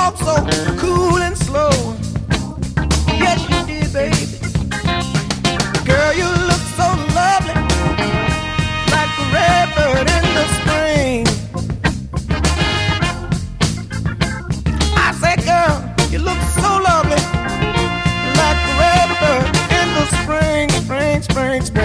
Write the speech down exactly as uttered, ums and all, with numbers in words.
walk so cool and slow. Yes, you did, baby. Girl, you look so lovely, like a redbird in the spring. I said, girl, you look so lovely, like a redbird in the spring, spring, spring, spring.